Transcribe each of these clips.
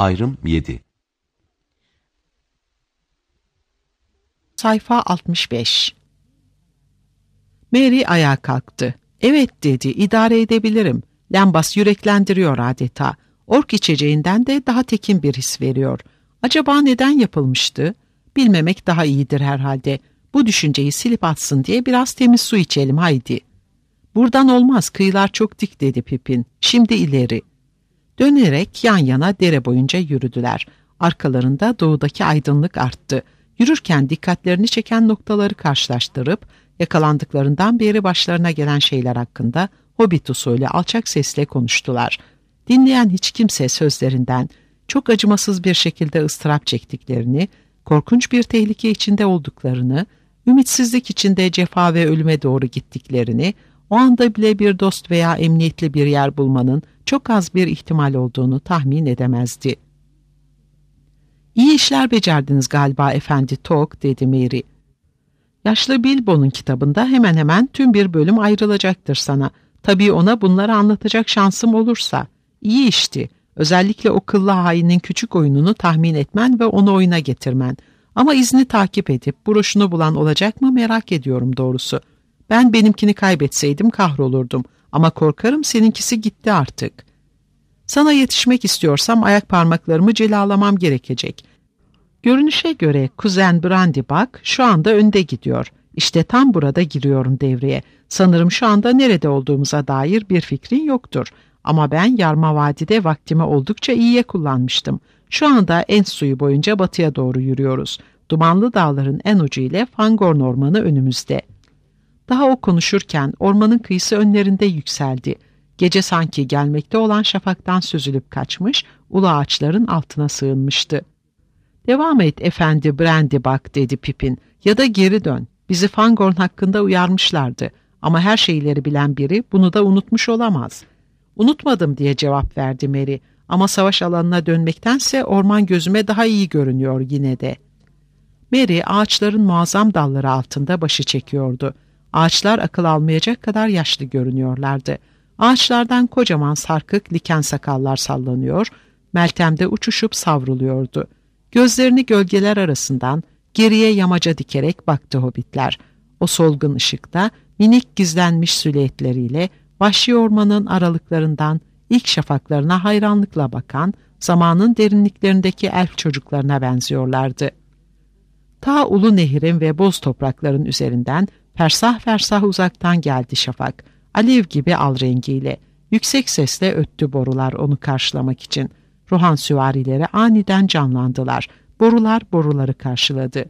Ayrım 7. Sayfa 65. Mary ayağa kalktı. Evet dedi, idare edebilirim. Lambas yüreklendiriyor adeta. Ork içeceğinden de daha tekin bir his veriyor. Acaba neden yapılmıştı? Bilmemek daha iyidir herhalde. Bu düşünceyi silip atsın diye biraz temiz su içelim haydi. Buradan olmaz, kıyılar çok dik dedi Pippin. Şimdi ileri. Dönerek yan yana dere boyunca yürüdüler. Arkalarında doğudaki aydınlık arttı. Yürürken dikkatlerini çeken noktaları karşılaştırıp yakalandıklarından beri başlarına gelen şeyler hakkında hobbit usulü alçak sesle konuştular. Dinleyen hiç kimse sözlerinden çok acımasız bir şekilde ıstırap çektiklerini, korkunç bir tehlike içinde olduklarını, ümitsizlik içinde cefa ve ölüme doğru gittiklerini, o anda bile bir dost veya emniyetli bir yer bulmanın çok az bir ihtimal olduğunu tahmin edemezdi. "İyi işler becerdiniz galiba Efendi Tok," dedi Mary. "Yaşlı Bilbo'nun kitabında hemen hemen tüm bir bölüm ayrılacaktır sana. Tabii ona bunları anlatacak şansım olursa. İyi işti. Özellikle o kıllı hainin küçük oyununu tahmin etmen ve onu oyuna getirmen. Ama izni takip edip broşunu bulan olacak mı merak ediyorum doğrusu. Ben benimkini kaybetseydim kahrolurdum. Ama korkarım seninkisi gitti artık. Sana yetişmek istiyorsam ayak parmaklarımı cilalamam gerekecek. Görünüşe göre kuzen Brandybuck şu anda önde gidiyor. İşte tam burada giriyorum devreye. Sanırım şu anda nerede olduğumuza dair bir fikrin yoktur. Ama ben Yarma Vadi'de vaktimi oldukça iyiye kullanmıştım. Şu anda Ent suyu boyunca batıya doğru yürüyoruz. Dumanlı dağların en ucu ile Fangorn ormanı önümüzde." Daha o konuşurken ormanın kıyısı önlerinde yükseldi. Gece sanki gelmekte olan şafaktan süzülüp kaçmış, ulu ağaçların altına sığınmıştı. "Devam et efendi Brandybuck," dedi Pippin. "Ya da geri dön. Bizi Fangorn hakkında uyarmışlardı. Ama her şeyleri bilen biri bunu da unutmuş olamaz." "Unutmadım," diye cevap verdi Mary. "Ama savaş alanına dönmektense orman gözüme daha iyi görünüyor yine de." Mary ağaçların muazzam dalları altında başı çekiyordu. Ağaçlar akıl almayacak kadar yaşlı görünüyorlardı. Ağaçlardan kocaman sarkık liken sakallar sallanıyor, Meltem'de uçuşup savruluyordu. Gözlerini gölgeler arasından geriye yamaca dikerek baktı hobbitler. O solgun ışıkta minik gizlenmiş silüetleriyle vahşi ormanın aralıklarından ilk şafaklarına hayranlıkla bakan zamanın derinliklerindeki elf çocuklarına benziyorlardı. Ta ulu nehirin ve boz toprakların üzerinden fersah fersah uzaktan geldi şafak. Alev gibi al rengiyle. Yüksek sesle öttü borular onu karşılamak için. Rohan süvarileri aniden canlandılar. Borular boruları karşıladı.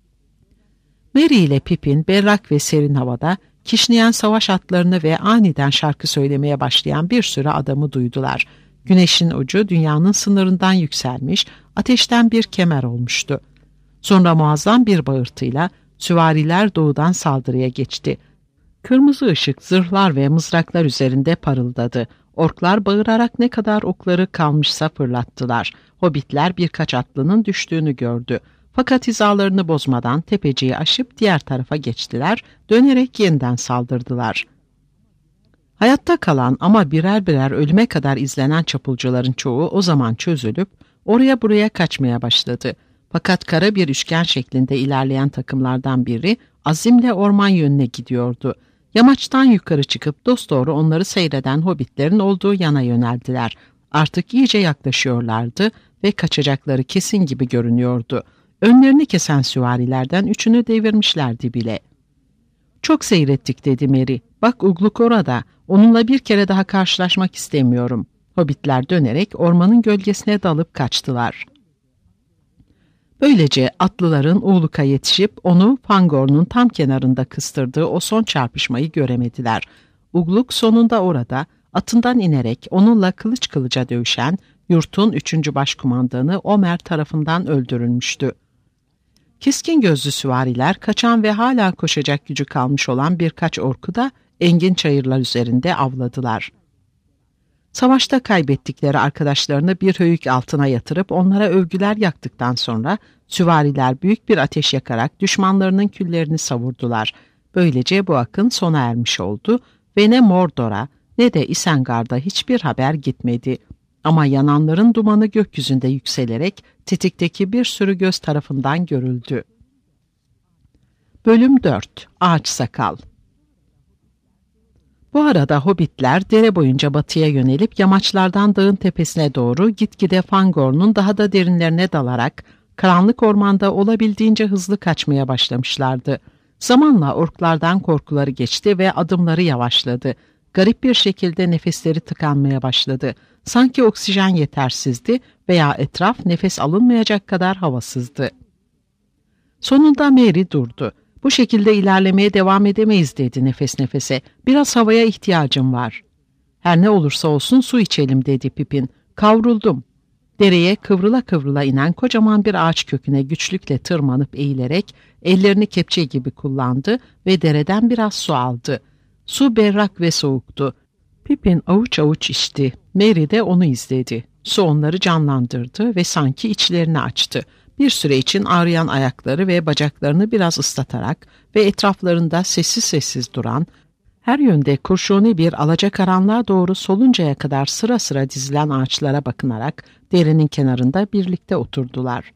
Merry ile Pippin berrak ve serin havada kişneyen savaş atlarını ve aniden şarkı söylemeye başlayan bir sürü adamı duydular. Güneşin ucu dünyanın sınırından yükselmiş, ateşten bir kemer olmuştu. Sonra muazzam bir bağırtıyla süvariler doğudan saldırıya geçti. Kırmızı ışık zırhlar ve mızraklar üzerinde parıldadı. Orklar bağırarak ne kadar okları kalmışsa fırlattılar. Hobbitler birkaç atlının düştüğünü gördü. Fakat hizalarını bozmadan tepeciyi aşıp diğer tarafa geçtiler, dönerek yeniden saldırdılar. Hayatta kalan ama birer birer ölüme kadar izlenen çapulcuların çoğu o zaman çözülüp oraya buraya kaçmaya başladı. Fakat kara bir üçgen şeklinde ilerleyen takımlardan biri azimle orman yönüne gidiyordu. Yamaçtan yukarı çıkıp dosdoğru onları seyreden hobbitlerin olduğu yana yöneldiler. Artık iyice yaklaşıyorlardı ve kaçacakları kesin gibi görünüyordu. Önlerini kesen süvarilerden üçünü devirmişlerdi bile. "Çok seyrettik," dedi Merry. "Bak Ugluk orada. Onunla bir kere daha karşılaşmak istemiyorum." Hobbitler dönerek ormanın gölgesine dalıp kaçtılar. Böylece atlıların Uğluk'a yetişip onu Fangorn'un tam kenarında kıstırdığı o son çarpışmayı göremediler. Ugluk sonunda orada atından inerek onunla kılıç kılıca dövüşen yurtun 3. başkumandanı Omer tarafından öldürülmüştü. Keskin gözlü süvariler kaçan ve hala koşacak gücü kalmış olan birkaç orku da engin çayırlar üzerinde avladılar. Savaşta kaybettikleri arkadaşlarını bir höyük altına yatırıp onlara övgüler yaktıktan sonra süvariler büyük bir ateş yakarak düşmanlarının küllerini savurdular. Böylece bu akın sona ermiş oldu ve ne Mordor'a ne de Isengard'a hiçbir haber gitmedi. Ama yananların dumanı gökyüzünde yükselerek tetikteki bir sürü göz tarafından görüldü. Bölüm 4. Ağaç Sakal. Bu arada hobbitler dere boyunca batıya yönelip yamaçlardan dağın tepesine doğru gitgide Fangorn'un daha da derinlerine dalarak karanlık ormanda olabildiğince hızlı kaçmaya başlamışlardı. Zamanla orklardan korkuları geçti ve adımları yavaşladı. Garip bir şekilde nefesleri tıkanmaya başladı. Sanki oksijen yetersizdi veya etraf nefes alınmayacak kadar havasızdı. Sonunda Merry durdu. Bu şekilde ilerlemeye devam edemeyiz dedi nefes nefese. Biraz havaya ihtiyacım var. Her ne olursa olsun su içelim dedi Pippin. Kavruldum. Dereye kıvrıla kıvrıla inen kocaman bir ağaç köküne güçlükle tırmanıp eğilerek ellerini kepçe gibi kullandı ve dereden biraz su aldı. Su berrak ve soğuktu. Pippin avuç avuç içti. Merry de onu izledi. Su onları canlandırdı ve sanki içlerini açtı. Bir süre için ağrıyan ayakları ve bacaklarını biraz ıslatarak ve etraflarında sessiz sessiz duran, her yönde kurşuni bir alacakaranlığa doğru soluncaya kadar sıra sıra dizilen ağaçlara bakınarak derenin kenarında birlikte oturdular.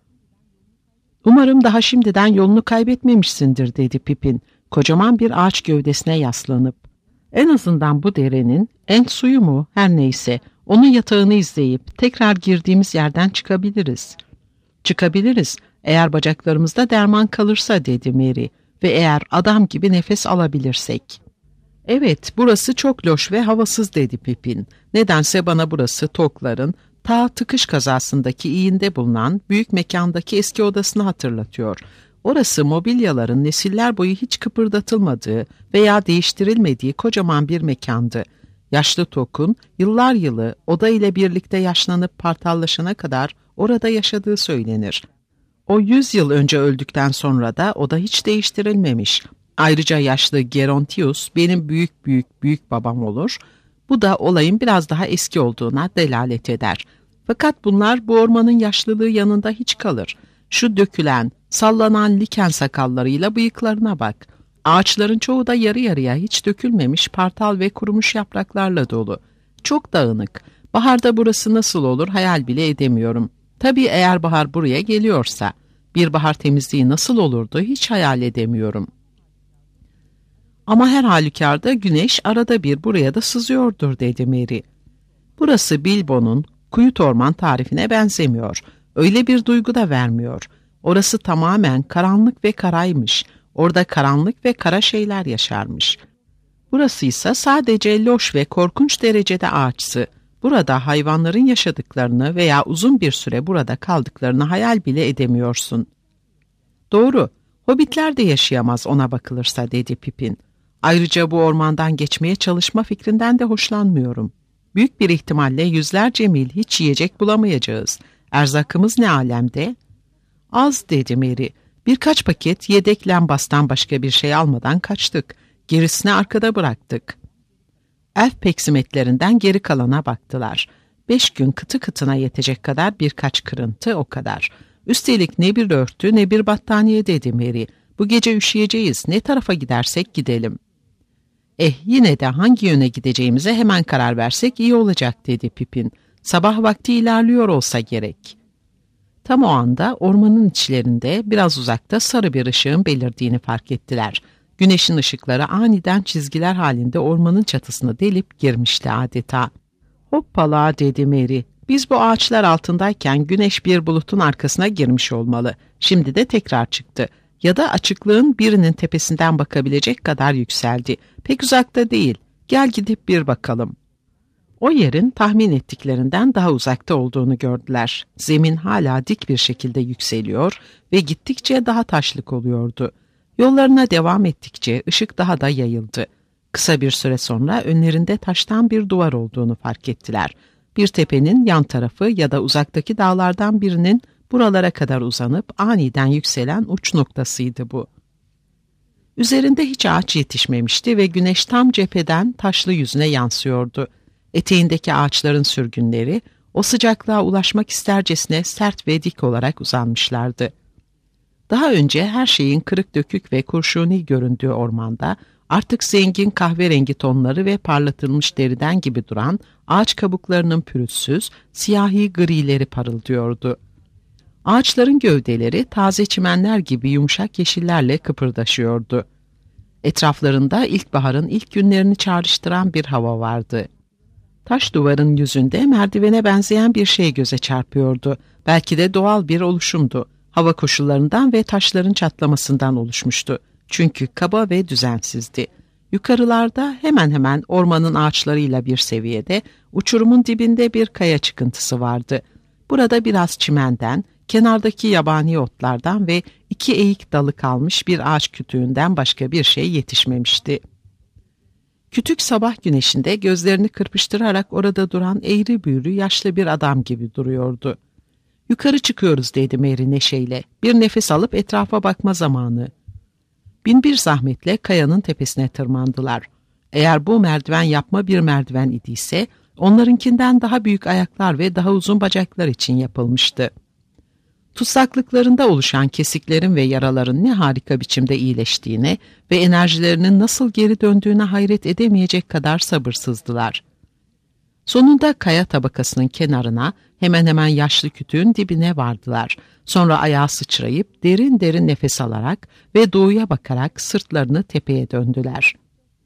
"Umarım daha şimdiden yolunu kaybetmemişsindir," dedi Pippin, kocaman bir ağaç gövdesine yaslanıp. "En azından bu derenin en suyu mu her neyse onun yatağını izleyip tekrar girdiğimiz yerden çıkabiliriz." "Çıkabiliriz eğer bacaklarımızda derman kalırsa," dedi Merry, "ve eğer adam gibi nefes alabilirsek." "Evet, burası çok loş ve havasız," dedi Pippin. "Nedense bana burası Tok'ların ta tıkış kazasındaki iyinde bulunan büyük mekandaki eski odasını hatırlatıyor. Orası mobilyaların nesiller boyu hiç kıpırdatılmadığı veya değiştirilmediği kocaman bir mekandı. Yaşlı Tok'un yıllar yılı oda ile birlikte yaşlanıp partallaşana kadar orada yaşadığı söylenir. O 100 yıl önce öldükten sonra da oda hiç değiştirilmemiş. Ayrıca yaşlı Gerontius benim büyük babam olur. Bu da olayın biraz daha eski olduğuna delalet eder. Fakat bunlar bu ormanın yaşlılığı yanında hiç kalır. Şu dökülen, sallanan liken sakallarıyla bıyıklarına bak. Ağaçların çoğu da yarı yarıya hiç dökülmemiş partal ve kurumuş yapraklarla dolu. Çok dağınık. Baharda burası nasıl olur hayal bile edemiyorum. Tabii eğer bahar buraya geliyorsa. Bir bahar temizliği nasıl olurdu hiç hayal edemiyorum. Ama her halükarda güneş arada bir buraya da sızıyordur," dedi Merry. "Burası Bilbo'nun Kuyut Orman tarifine benzemiyor. Öyle bir duygu da vermiyor. Orası tamamen karanlık ve karaymış. Orada karanlık ve kara şeyler yaşarmış. Burası ise sadece loş ve korkunç derecede ağaçsı. Burada hayvanların yaşadıklarını veya uzun bir süre burada kaldıklarını hayal bile edemiyorsun." "Doğru, hobbitler de yaşayamaz ona bakılırsa," dedi Pippin. "Ayrıca bu ormandan geçmeye çalışma fikrinden de hoşlanmıyorum. Büyük bir ihtimalle yüzlerce mil hiç yiyecek bulamayacağız. Erzakımız ne alemde?" "Az," dedi Merry. "Birkaç paket yedek lambastan başka bir şey almadan kaçtık. Gerisini arkada bıraktık." Elf peksimetlerinden geri kalana baktılar. 5 gün kıtı kıtına yetecek kadar birkaç kırıntı, o kadar. "Üstelik ne bir örtü ne bir battaniye," dedi Merry. "Bu gece üşüyeceğiz. Ne tarafa gidersek gidelim." Yine de hangi yöne gideceğimize hemen karar versek iyi olacak," dedi Pippin. "Sabah vakti ilerliyor olsa gerek." Tam o anda ormanın içlerinde biraz uzakta sarı bir ışığın belirdiğini fark ettiler. Güneşin ışıkları aniden çizgiler halinde ormanın çatısını delip girmişti adeta. "Hoppala," dedi Merry. "Biz bu ağaçlar altındayken güneş bir bulutun arkasına girmiş olmalı. Şimdi de tekrar çıktı. Ya da açıklığın birinin tepesinden bakabilecek kadar yükseldi. Pek uzakta değil. Gel gidip bir bakalım." O yerin tahmin ettiklerinden daha uzakta olduğunu gördüler. Zemin hala dik bir şekilde yükseliyor ve gittikçe daha taşlık oluyordu. Yollarına devam ettikçe ışık daha da yayıldı. Kısa bir süre sonra önlerinde taştan bir duvar olduğunu fark ettiler. Bir tepenin yan tarafı ya da uzaktaki dağlardan birinin buralara kadar uzanıp aniden yükselen uç noktasıydı bu. Üzerinde hiç ağaç yetişmemişti ve güneş tam cepheden taşlı yüzüne yansıyordu. Eteğindeki ağaçların sürgünleri o sıcaklığa ulaşmak istercesine sert ve dik olarak uzanmışlardı. Daha önce her şeyin kırık dökük ve kurşuni göründüğü ormanda Artık zengin kahverengi tonları ve parlatılmış deriden gibi duran ağaç kabuklarının pürüzsüz, siyahi grileri parıldıyordu. Ağaçların gövdeleri taze çimenler gibi yumuşak yeşillerle kıpırdaşıyordu. Etraflarında ilkbaharın ilk günlerini çağrıştıran bir hava vardı. Taş duvarın yüzünde merdivene benzeyen bir şey göze çarpıyordu. Belki de doğal bir oluşumdu. Hava koşullarından ve taşların çatlamasından oluşmuştu. Çünkü kaba ve düzensizdi. Yukarılarda hemen hemen ormanın ağaçlarıyla bir seviyede, uçurumun dibinde bir kaya çıkıntısı vardı. Burada biraz çimenden, kenardaki yabani otlardan ve 2 eğik dalı kalmış bir ağaç kütüğünden başka bir şey yetişmemişti. Kütük sabah güneşinde gözlerini kırpıştırarak orada duran eğri büğrü yaşlı bir adam gibi duruyordu. "Yukarı çıkıyoruz," dedi Mary neşeyle. "Bir nefes alıp etrafa bakma zamanı." Binbir zahmetle kayanın tepesine tırmandılar. Eğer bu merdiven yapma bir merdiven idiyse, onlarınkinden daha büyük ayaklar ve daha uzun bacaklar için yapılmıştı. Tutsaklıklarında oluşan kesiklerin ve yaraların ne harika biçimde iyileştiğine ve enerjilerinin nasıl geri döndüğüne hayret edemeyecek kadar sabırsızdılar. Sonunda kaya tabakasının kenarına, hemen hemen yaşlı kütüğün dibine vardılar. Sonra ayağa sıçrayıp derin derin nefes alarak ve doğuya bakarak sırtlarını tepeye döndüler.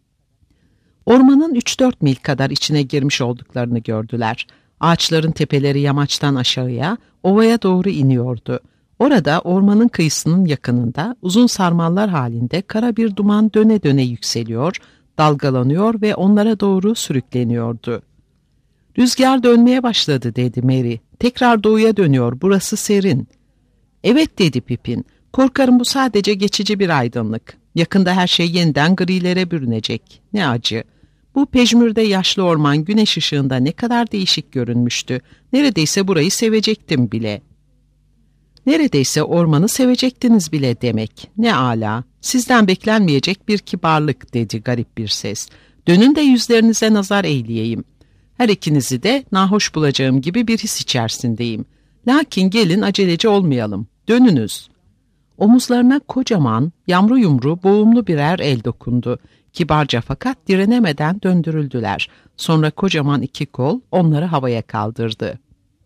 Ormanın 3-4 mil kadar içine girmiş olduklarını gördüler. Ağaçların tepeleri yamaçtan aşağıya, ovaya doğru iniyordu. Orada ormanın kıyısının yakınında uzun sarmallar halinde kara bir duman döne döne yükseliyor, dalgalanıyor ve onlara doğru sürükleniyordu. "Rüzgar dönmeye başladı," dedi Mary. "Tekrar doğuya dönüyor, burası serin." "Evet," dedi Pippin. "Korkarım bu sadece geçici bir aydınlık. Yakında her şey yeniden grilere bürünecek. Ne acı. Bu pejmürde yaşlı orman güneş ışığında ne kadar değişik görünmüştü. Neredeyse burayı sevecektim bile." "Neredeyse ormanı sevecektiniz bile demek. Ne âlâ. Sizden beklenmeyecek bir kibarlık," dedi garip bir ses. "Dönün de yüzlerinize nazar eyleyeyim. Her ikinizi de nahoş bulacağım gibi bir his içerisindeyim. Lakin gelin aceleci olmayalım. Dönünüz." Omuzlarına kocaman, yamru yumru, boğumlu birer el dokundu. Kibarca fakat direnemeden döndürüldüler. Sonra kocaman 2 kol onları havaya kaldırdı.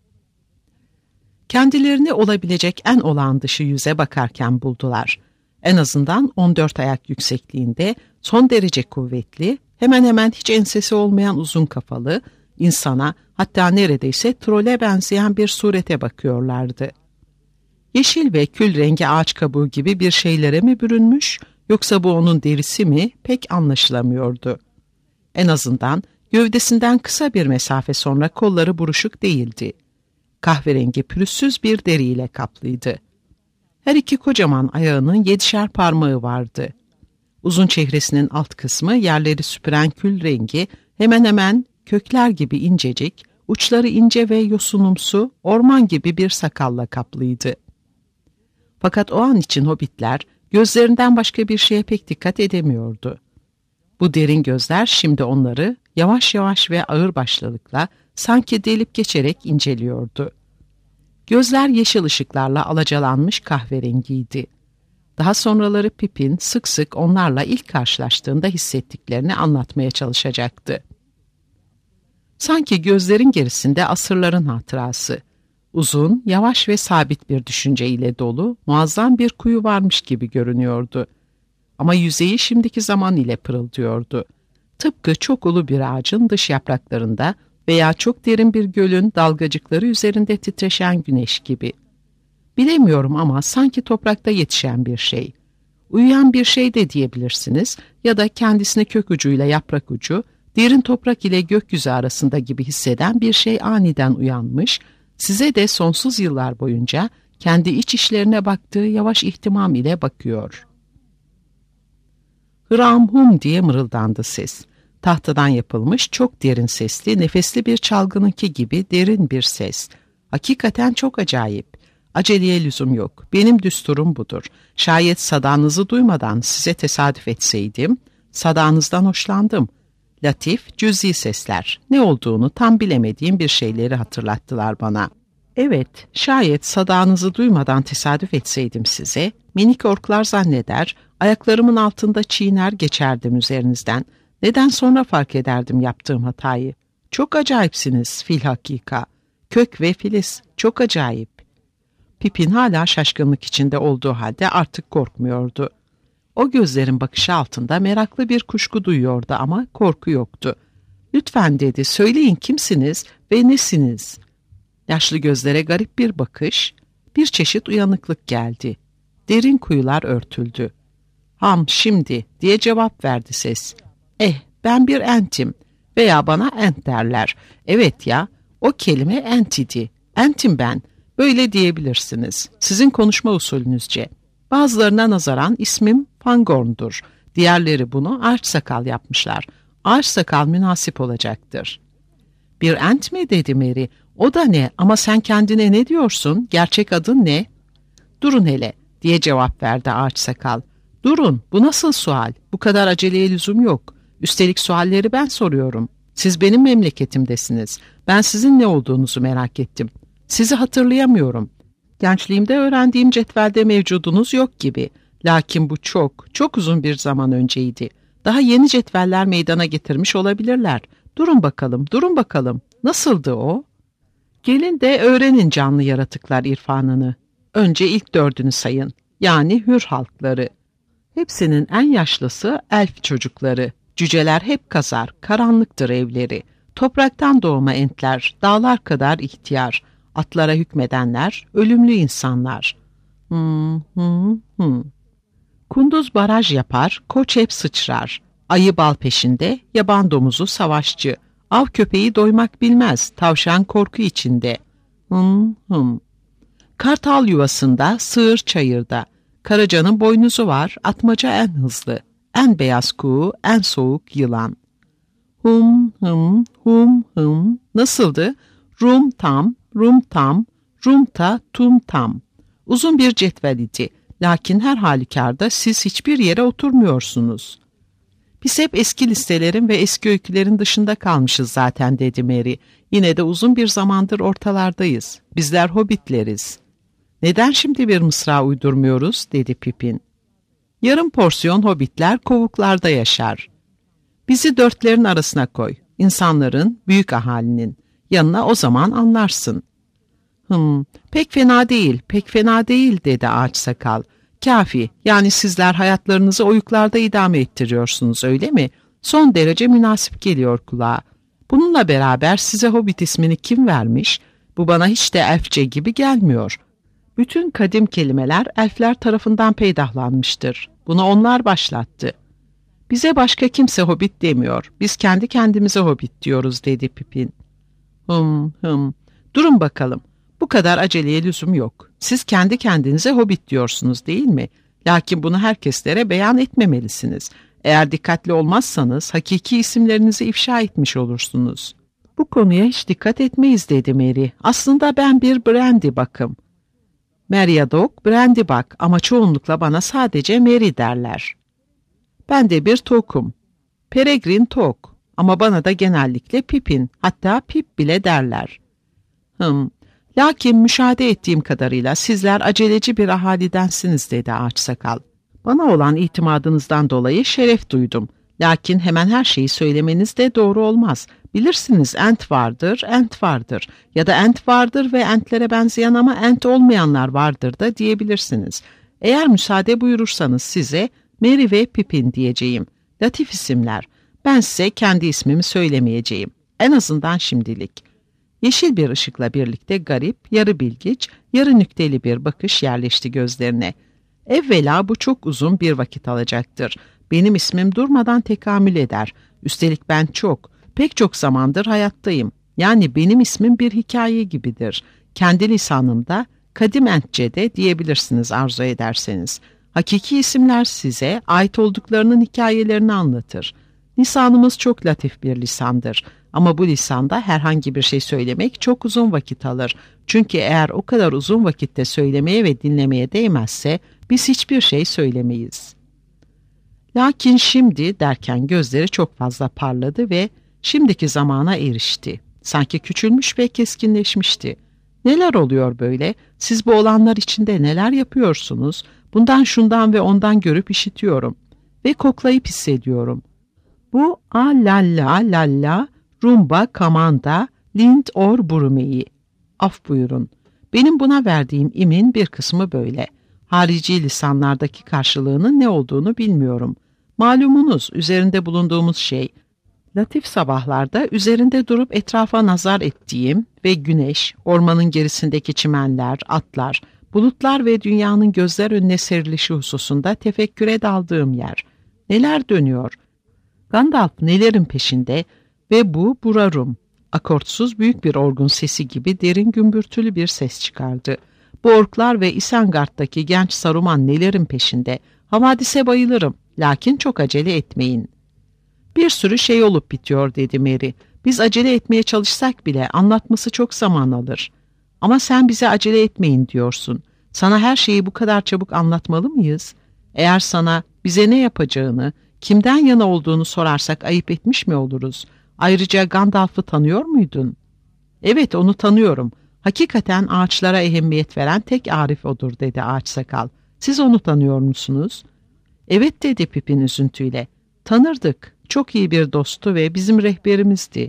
Kendilerini olabilecek en olağan dışı yüze bakarken buldular. En azından 14 ayak yüksekliğinde, son derece kuvvetli, hemen hemen hiç ensesi olmayan uzun kafalı, insana, hatta neredeyse trole benzeyen bir surete bakıyorlardı. Yeşil ve kül rengi ağaç kabuğu gibi bir şeylere mi bürünmüş, yoksa bu onun derisi mi, pek anlaşılamıyordu. En azından gövdesinden kısa bir mesafe sonra kolları buruşuk değildi. Kahverengi pürüzsüz bir deriyle kaplıydı. Her 2 kocaman ayağının 7'şer parmağı vardı. Uzun çehresinin alt kısmı yerleri süpüren kül rengi, hemen hemen kökler gibi incecik, uçları ince ve yosunumsu, orman gibi bir sakalla kaplıydı. Fakat o an için hobbitler gözlerinden başka bir şeye pek dikkat edemiyordu. Bu derin gözler şimdi onları yavaş yavaş ve ağırbaşlılıkla sanki delip geçerek inceliyordu. Gözler yeşil ışıklarla alacalanmış kahverengiydi. Daha sonraları Pippin sık sık onlarla ilk karşılaştığında hissettiklerini anlatmaya çalışacaktı. Sanki gözlerin gerisinde asırların hatırası, uzun, yavaş ve sabit bir düşünceyle dolu, muazzam bir kuyu varmış gibi görünüyordu. Ama yüzeyi şimdiki zaman ile pırıldıyordu. Tıpkı çok ulu bir ağacın dış yapraklarında veya çok derin bir gölün dalgacıkları üzerinde titreşen güneş gibi. Bilemiyorum ama sanki toprakta yetişen bir şey. Uyuyan bir şey de diyebilirsiniz ya da kendisini kök ucuyla yaprak ucu, derin toprak ile gökyüzü arasında gibi hisseden bir şey aniden uyanmış, size de sonsuz yıllar boyunca kendi iç işlerine baktığı yavaş ihtimam ile bakıyor. "Hıram hum" diye mırıldandı ses. Tahtadan yapılmış çok derin sesli, nefesli bir çalgınınki gibi derin bir ses. Hakikaten çok acayip. Aceleye lüzum yok. Benim düsturum budur. Şayet sadağınızı duymadan size tesadüf etseydim, sadağınızdan hoşlandım. Latif, cüz'i sesler. Ne olduğunu tam bilemediğim bir şeyleri hatırlattılar bana. Evet, şayet sadağınızı duymadan tesadüf etseydim size, minik orklar zanneder, Ayaklarımın altında çiğner geçerdim üzerinizden. Neden sonra fark ederdim yaptığım hatayı? Çok acayipsiniz filhakika. Kök ve filiz, çok acayip. Pipin hala şaşkınlık içinde olduğu halde artık korkmuyordu. O gözlerin bakışı altında meraklı bir kuşku duyuyordu ama korku yoktu. Lütfen dedi, söyleyin kimsiniz ve nesiniz? Yaşlı gözlere garip bir bakış, bir çeşit uyanıklık geldi. Derin kuyular örtüldü. Şimdi diye cevap verdi ses. Ben bir entim veya bana ent derler. Evet ya, o kelime ent idi. Entim ben. Böyle diyebilirsiniz. Sizin konuşma usulünüzce. Bazılarına nazaran ismim Fangorn'dur. Diğerleri bunu Ağaçsakal yapmışlar. Ağaçsakal münasip olacaktır. Bir ent mi dedi Mary. O da ne? Ama sen kendine ne diyorsun? Gerçek adın ne? Durun hele diye cevap verdi Ağaçsakal. Durun, bu nasıl sual? Bu kadar aceleye lüzum yok. Üstelik sualleri ben soruyorum. Siz benim memleketimdesiniz. Ben sizin ne olduğunuzu merak ettim. Sizi hatırlayamıyorum. Gençliğimde öğrendiğim cetvelde mevcudunuz yok gibi. Lakin bu çok, çok uzun bir zaman önceydi. Daha yeni cetveller meydana getirmiş olabilirler. Durun bakalım, durun bakalım. Nasıldı o? Gelin de öğrenin canlı yaratıklar irfanını. Önce ilk 4'ünü sayın. Yani hür halkları. Hepsinin en yaşlısı elf çocukları. Cüceler hep kazar, karanlıktır evleri. Topraktan doğma entler, dağlar kadar ihtiyar. Atlara hükmedenler, ölümlü insanlar. Kunduz baraj yapar, koç hep sıçrar. Ayı bal peşinde, yaban domuzu savaşçı. Av köpeği doymak bilmez, tavşan korku içinde. Kartal yuvasında, sığır çayırda. Karacanın boynuzu var, atmaca en hızlı. En beyaz kuğu, en soğuk yılan. Nasıldı? Rum tam, rum tam, rumta, tum tam. Uzun bir cetvel idi. Lakin her halükarda siz hiçbir yere oturmuyorsunuz. Biz hep eski listelerin ve eski öykülerin dışında kalmışız zaten dedi Mary. Yine de uzun bir zamandır ortalardayız. Bizler hobbitleriz. Neden şimdi bir mısra uydurmuyoruz dedi Pippin. Yarım porsiyon hobbitler kovuklarda yaşar. Bizi 4'lerin arasına koy. İnsanların, büyük ahalinin. Yanına o zaman anlarsın. Pek fena değil, pek fena değil dedi Ağaçsakal. Kafi, yani sizler hayatlarınızı oyuklarda idame ettiriyorsunuz öyle mi? Son derece münasip geliyor kulağa. Bununla beraber size Hobbit ismini kim vermiş? Bu bana hiç de elfçe gibi gelmiyor. Bütün kadim kelimeler elfler tarafından peydahlanmıştır. Bunu onlar başlattı. Bize başka kimse Hobbit demiyor. Biz kendi kendimize Hobbit diyoruz dedi Pippin. Durun bakalım. Bu kadar aceleye lüzum yok. Siz kendi kendinize Hobbit diyorsunuz değil mi? Lakin bunu herkeslere beyan etmemelisiniz. Eğer dikkatli olmazsanız hakiki isimlerinizi ifşa etmiş olursunuz. Bu konuya hiç dikkat etmeyiz dedi Mary. Aslında ben bir Brandybuck'ım. Meriadoc, Brandybuck ama çoğunlukla bana sadece Mary derler. Ben de bir Took'um. Peregrine Took ama bana da genellikle Pippin, hatta Pip bile derler. Lakin müşahede ettiğim kadarıyla sizler aceleci bir ahalidensiniz dedi Ağaçsakal. Bana olan itimadınızdan dolayı şeref duydum. Lakin hemen her şeyi söylemeniz de doğru olmaz. Bilirsiniz ent vardır, ent vardır. Ya da ent vardır ve entlere benzeyen ama ent olmayanlar vardır da diyebilirsiniz. Eğer müsaade buyurursanız size Merry ve Pippin diyeceğim. Latif isimler. Ben size kendi ismimi söylemeyeceğim. En azından şimdilik. Yeşil bir ışıkla birlikte garip, yarı bilgiç, yarı nükteli bir bakış yerleşti gözlerine. Evvela bu çok uzun bir vakit alacaktır. Benim ismim durmadan tekamül eder. Üstelik ben pek çok zamandır hayattayım. Yani benim ismim bir hikaye gibidir. Kendi lisanımda, kadim Entçe'de diyebilirsiniz arzu ederseniz. Hakiki isimler size ait olduklarının hikayelerini anlatır. Lisanımız çok latif bir lisandır. Ama bu lisanda herhangi bir şey söylemek çok uzun vakit alır. Çünkü eğer o kadar uzun vakitte söylemeye ve dinlemeye değmezse biz hiçbir şey söylemeyiz. Lakin şimdi derken gözleri çok fazla parladı ve şimdiki zamana erişti. Sanki küçülmüş ve keskinleşmişti. Neler oluyor böyle? Siz bu olanlar içinde neler yapıyorsunuz? Bundan şundan ve ondan görüp işitiyorum. Ve koklayıp hissediyorum. Bu a-la-la-la-la rumba kamanda lind or burumeyi. Af buyurun. Benim buna verdiğim imin bir kısmı böyle. Harici lisanlardaki karşılığının ne olduğunu bilmiyorum. Malumunuz üzerinde bulunduğumuz şey, latif sabahlarda üzerinde durup etrafa nazar ettiğim ve güneş, ormanın gerisindeki çimenler, atlar, bulutlar ve dünyanın gözler önüne serilişi hususunda tefekküre daldığım yer. Neler dönüyor? Gandalf nelerin peşinde ve bu Burarum. Akortsuz büyük bir orgun sesi gibi derin gümbürtülü bir ses çıkardı. Bu orklar ve Isengard'daki genç Saruman nelerin peşinde? Havadise bayılırım, lakin çok acele etmeyin. Bir sürü şey olup bitiyor dedi Merry. Biz acele etmeye çalışsak bile anlatması çok zaman alır. Ama sen bize acele etmeyin diyorsun. Sana her şeyi bu kadar çabuk anlatmalı mıyız? Eğer sana bize ne yapacağını, kimden yana olduğunu sorarsak ayıp etmiş mi oluruz? Ayrıca Gandalf'ı tanıyor muydun? Evet, onu tanıyorum. Hakikaten ağaçlara ehemmiyet veren tek arif odur dedi Ağaçsakal. Siz onu tanıyor musunuz? Evet dedi Pippin üzüntüyle. Tanırdık. Çok iyi bir dostu ve bizim rehberimizdi.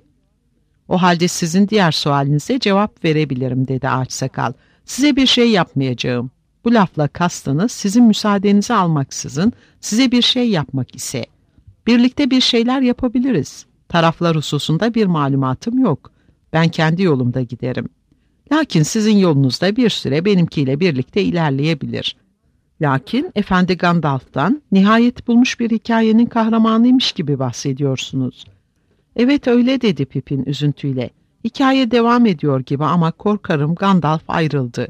O halde sizin diğer sualinize cevap verebilirim dedi Ağaçsakal. Size bir şey yapmayacağım. Bu lafla kastınız sizin müsaadenizi almaksızın size bir şey yapmak ise. Birlikte bir şeyler yapabiliriz. Taraflar hususunda bir malumatım yok. Ben kendi yolumda giderim. Lakin sizin yolunuzda bir süre benimkiyle birlikte ilerleyebilir. Lakin Efendi Gandalf'tan nihayet bulmuş bir hikayenin kahramanıymış gibi bahsediyorsunuz. Evet öyle dedi Pippin üzüntüyle. Hikaye devam ediyor gibi ama korkarım Gandalf ayrıldı.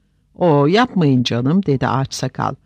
O yapmayın canım dedi Ağaçsakal.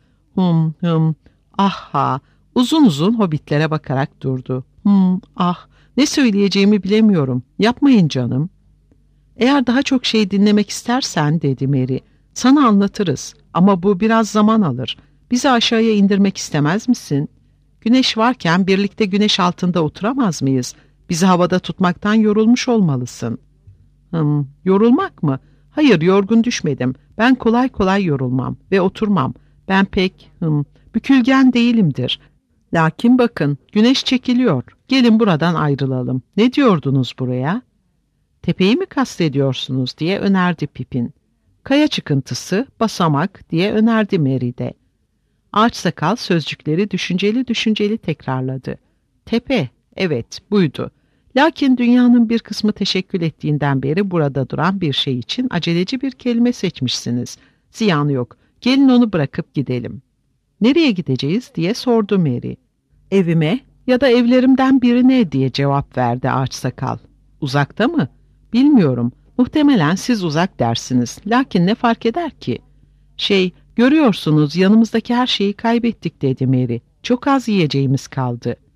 Ah uzun uzun hobbitlere bakarak durdu. Ah ne söyleyeceğimi bilemiyorum. Yapmayın canım. Eğer daha çok şey dinlemek istersen dedi Merry. Sana anlatırız ama bu biraz zaman alır. Bizi aşağıya indirmek istemez misin? Güneş varken birlikte güneş altında oturamaz mıyız? Bizi havada tutmaktan yorulmuş olmalısın. Yorulmak mı? Hayır yorgun düşmedim. Ben kolay kolay yorulmam ve oturmam. Ben pek bükülgen değilimdir. Lakin bakın güneş çekiliyor. Gelin buradan ayrılalım. Ne diyordunuz buraya? Tepeyi mi kastediyorsunuz diye önerdi Pippin. Kaya çıkıntısı, basamak diye önerdi Merry de. Ağaçsakal sözcükleri düşünceli düşünceli tekrarladı. Tepe, evet buydu. Lakin dünyanın bir kısmı teşekkül ettiğinden beri burada duran bir şey için aceleci bir kelime seçmişsiniz. Ziyanı yok. Gelin onu bırakıp gidelim. Nereye gideceğiz diye sordu Merry. Evime ya da evlerimden birine diye cevap verdi Ağaçsakal. Uzakta mı? Bilmiyorum. Muhtemelen siz uzak dersiniz. Lakin ne fark eder ki? Görüyorsunuz yanımızdaki her şeyi kaybettik dedi Merry. Çok az yiyeceğimiz kaldı.